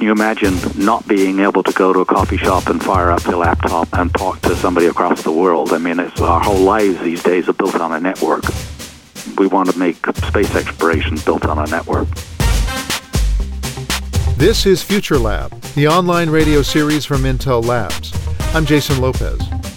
Can you imagine not being able to go to a coffee shop and fire up your laptop and talk to somebody across the world? I mean, our whole lives these days are built on a network. We want to make space exploration built on a network. This is Future Lab, the online radio series from Intel Labs. I'm Jason Lopez.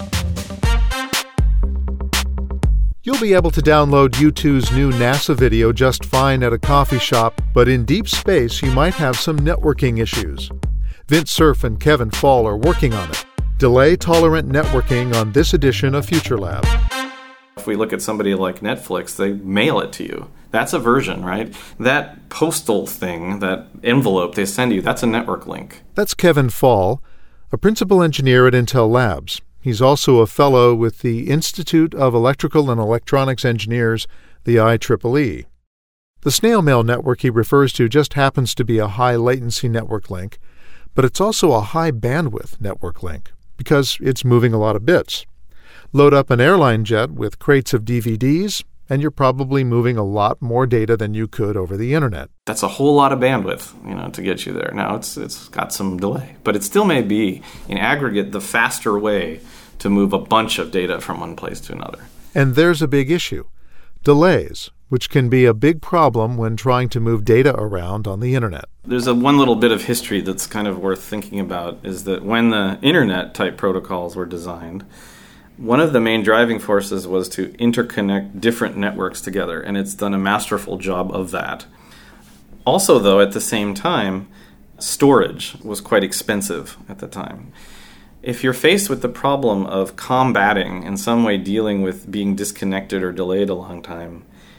You'll be able to download U2's new NASA video just fine at a coffee shop, but in deep space you might have some networking issues. Vint Cerf and Kevin Fall are working on it. Delay-tolerant networking on this edition of Future Lab. If we look at somebody like Netflix, they mail it to you. That's a version, right? That postal thing, that envelope they send you, that's a network link. That's Kevin Fall, a principal engineer at Intel Labs. He's also a fellow with the Institute of Electrical and Electronics Engineers, the IEEE. The snail mail network he refers to just happens to be a high-latency network link, but it's also a high-bandwidth network link because it's moving a lot of bits. Load up an airline jet with crates of DVDs, and you're probably moving a lot more data than you could over the internet. That's a whole lot of bandwidth, to get you there. Now, it's got some delay, but it still may be, in aggregate, the faster way to move a bunch of data from one place to another. And there's a big issue: delays, which can be a big problem when trying to move data around on the internet. There's one little bit of history that's kind of worth thinking about, is that when the internet-type protocols were designed, one of the main driving forces was to interconnect different networks together, and it's done a masterful job of that. Also, though, at the same time, storage was quite expensive at the time. If you're faced with the problem of combating, in some way dealing with being disconnected or delayed a long time,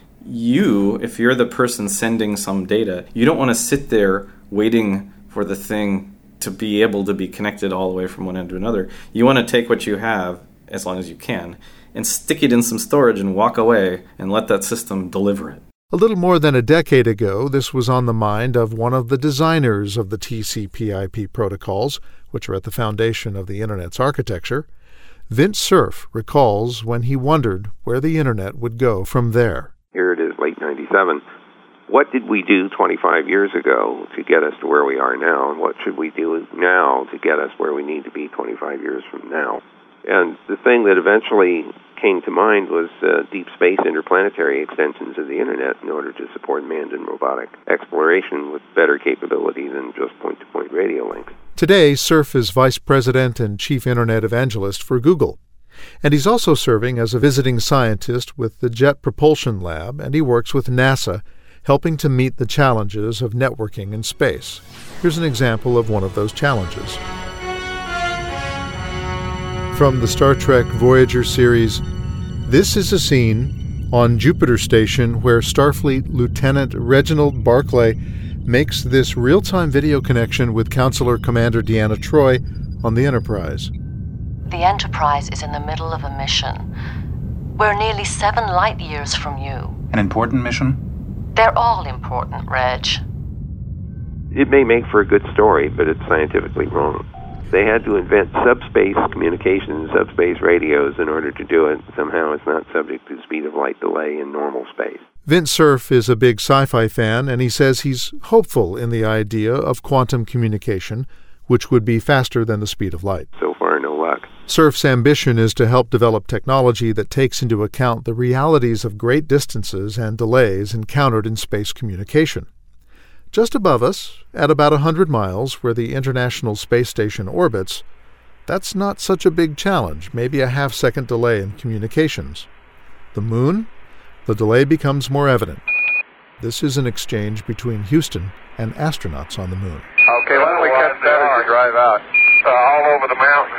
if you're the person sending some data, you don't want to sit there waiting for the thing to be able to be connected all the way from one end to another. You want to take what you have, as long as you can, and stick it in some storage and walk away and let that system deliver it. A little more than a decade ago, this was on the mind of one of the designers of the TCP/IP protocols, which are at the foundation of the Internet's architecture. Vint Cerf recalls when he wondered where the Internet would go from there. Here it is, late 97. What did we do 25 years ago to get us to where we are now, and what should we do now to get us where we need to be 25 years from now? And the thing that eventually came to mind was deep space interplanetary extensions of the Internet in order to support manned and robotic exploration with better capability than just point-to-point radio links. Today, Cerf is Vice President and Chief Internet Evangelist for Google. And he's also serving as a visiting scientist with the Jet Propulsion Lab, and he works with NASA, helping to meet the challenges of networking in space. Here's an example of one of those challenges. From the Star Trek Voyager series, this is a scene on Jupiter Station where Starfleet Lieutenant Reginald Barclay makes this real-time video connection with Counselor Commander Deanna Troi on the Enterprise. The Enterprise is in the middle of a mission. We're nearly 7 light years from you. An important mission? They're all important, Reg. It may make for a good story, but it's scientifically wrong. They had to invent subspace communications, subspace radios in order to do it. Somehow it's not subject to speed of light delay in normal space. Vint Cerf is a big sci-fi fan, and he says he's hopeful in the idea of quantum communication, which would be faster than the speed of light. So far, no luck. Cerf's ambition is to help develop technology that takes into account the realities of great distances and delays encountered in space communication. Just above us, at about 100 miles, where the International Space Station orbits, that's not such a big challenge, maybe a half-second delay in communications. The Moon? The delay becomes more evident. This is an exchange between Houston and astronauts on the Moon. Okay, why don't we catch that as you drive out? All over the mountain.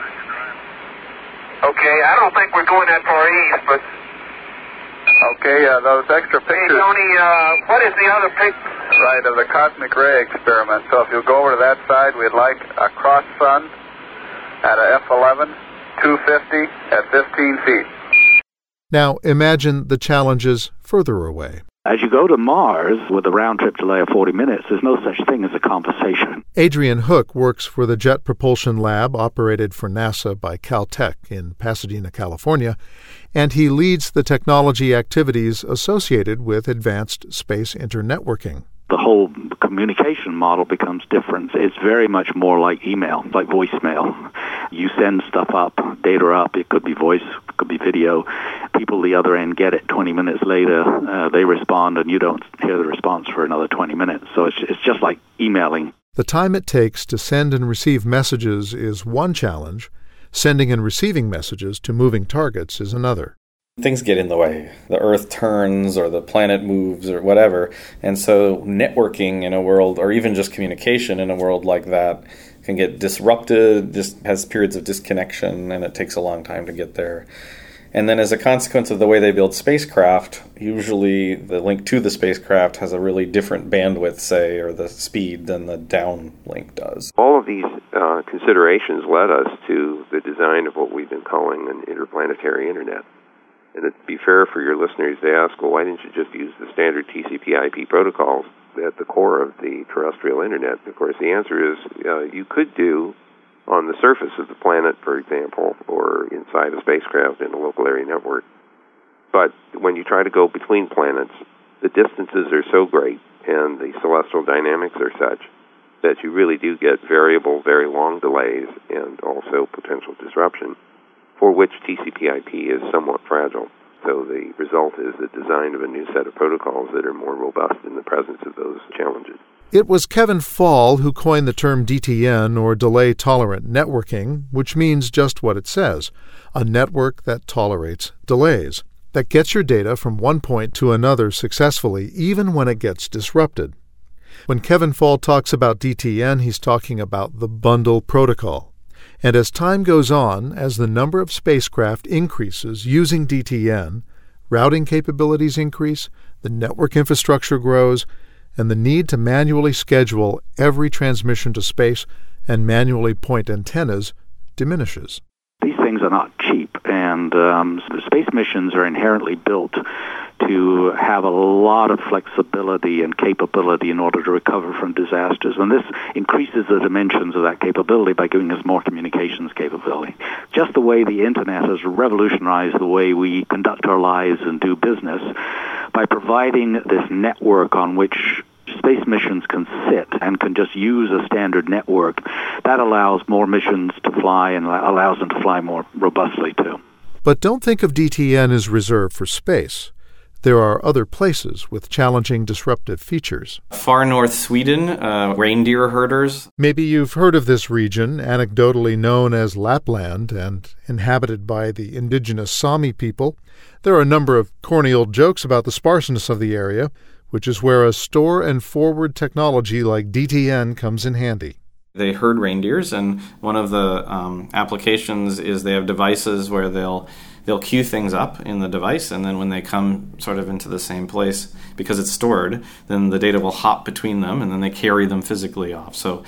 Okay, I don't think we're going that far east, but... Okay, those extra pictures... Hey, Tony, what is the other picture? Right, of the cosmic ray experiment. So if you'll go over to that side, we'd like a cross sun at a F11, 250 at 15 feet. Now imagine the challenges further away. As you go to Mars with a round-trip delay of 40 minutes, there's no such thing as a conversation. Adrian Hook works for the Jet Propulsion Lab operated for NASA by Caltech in Pasadena, California, and he leads the technology activities associated with advanced space internetworking. The whole communication model becomes different. It's very much more like email, like voicemail. You send stuff up, data up. It could be voice, it could be video. People the other end get it 20 minutes later. They respond, and you don't hear the response for another 20 minutes. So it's just like emailing. The time it takes to send and receive messages is one challenge. Sending and receiving messages to moving targets is another. Things get in the way. The Earth turns or the planet moves or whatever. And so networking in a world, or even just communication in a world like that, can get disrupted, just has periods of disconnection, and it takes a long time to get there. And then as a consequence of the way they build spacecraft, usually the link to the spacecraft has a really different bandwidth, say, or the speed than the downlink does. All of these considerations led us to the design of what we've been calling an interplanetary internet. And it'd be fair for your listeners to ask, well, why didn't you just use the standard TCP/IP protocols at the core of the terrestrial internet? Of course, the answer is you could do on the surface of the planet, for example, or inside a spacecraft in a local area network. But when you try to go between planets, the distances are so great and the celestial dynamics are such that you really do get variable, very long delays and also potential disruption, for which TCP/IP is somewhat fragile. So the result is the design of a new set of protocols that are more robust in the presence of those challenges. It was Kevin Fall who coined the term DTN, or delay-tolerant networking, which means just what it says, a network that tolerates delays, that gets your data from one point to another successfully, even when it gets disrupted. When Kevin Fall talks about DTN, he's talking about the bundle protocol. And as time goes on, as the number of spacecraft increases using DTN, routing capabilities increase, the network infrastructure grows, and the need to manually schedule every transmission to space and manually point antennas diminishes. These things are not cheap, and the space missions are inherently built to have a lot of flexibility and capability in order to recover from disasters. And this increases the dimensions of that capability by giving us more communications capability. Just the way the Internet has revolutionized the way we conduct our lives and do business by providing this network on which space missions can sit and can just use a standard network, that allows more missions to fly and allows them to fly more robustly too. But don't think of DTN as reserved for space. There are other places with challenging disruptive features. Far north Sweden, reindeer herders. Maybe you've heard of this region, anecdotally known as Lapland and inhabited by the indigenous Sami people. There are a number of corny old jokes about the sparseness of the area, which is where a store and forward technology like DTN comes in handy. They herd reindeers, and one of the applications is they have devices where they'll queue things up in the device, and then when they come sort of into the same place, because it's stored, then the data will hop between them, and then they carry them physically off. So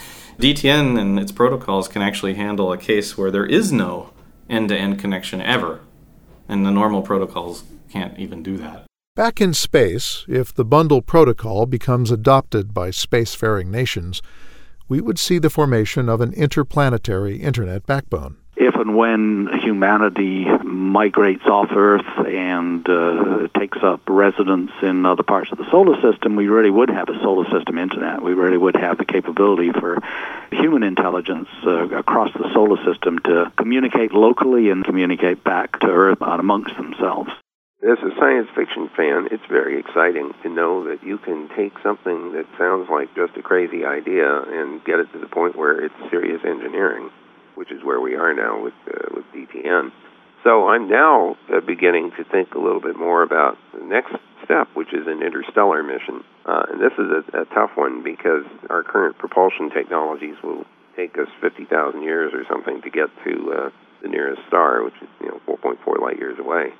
DTN and its protocols can actually handle a case where there is no end-to-end connection ever, and the normal protocols can't even do that. Back in space, if the bundle protocol becomes adopted by spacefaring nations, we would see the formation of an interplanetary internet backbone. If and when humanity migrates off Earth and takes up residence in other parts of the solar system, we really would have a solar system internet. We really would have the capability for human intelligence across the solar system to communicate locally and communicate back to Earth amongst themselves. As a science fiction fan, it's very exciting to know that you can take something that sounds like just a crazy idea and get it to the point where it's serious engineering, which is where we are now with DTN. So I'm now beginning to think a little bit more about the next step, which is an interstellar mission. And this is a tough one because our current propulsion technologies will take us 50,000 years or something to get to the nearest star, which is 4.4 light years away.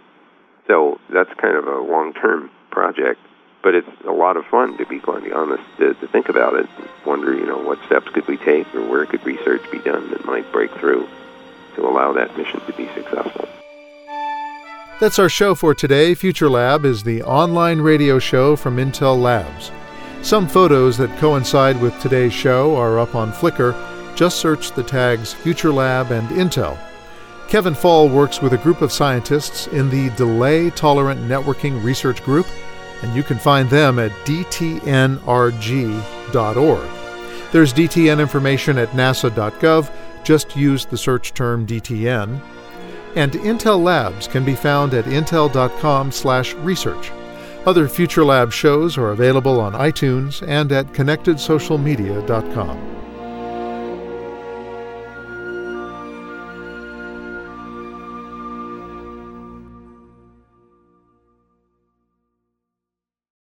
So that's kind of a long-term project, but it's a lot of fun, to be quite honest, to think about it and wonder, what steps could we take or where could research be done that might break through to allow that mission to be successful. That's our show for today. Future Lab is the online radio show from Intel Labs. Some photos that coincide with today's show are up on Flickr. Just search the tags Future Lab and Intel. Kevin Fall works with a group of scientists in the Delay Tolerant Networking Research Group, and you can find them at dtnrg.org. There's DTN information at nasa.gov. Just use the search term DTN. And Intel Labs can be found at intel.com/research. Other Future Lab shows are available on iTunes and at connectedsocialmedia.com.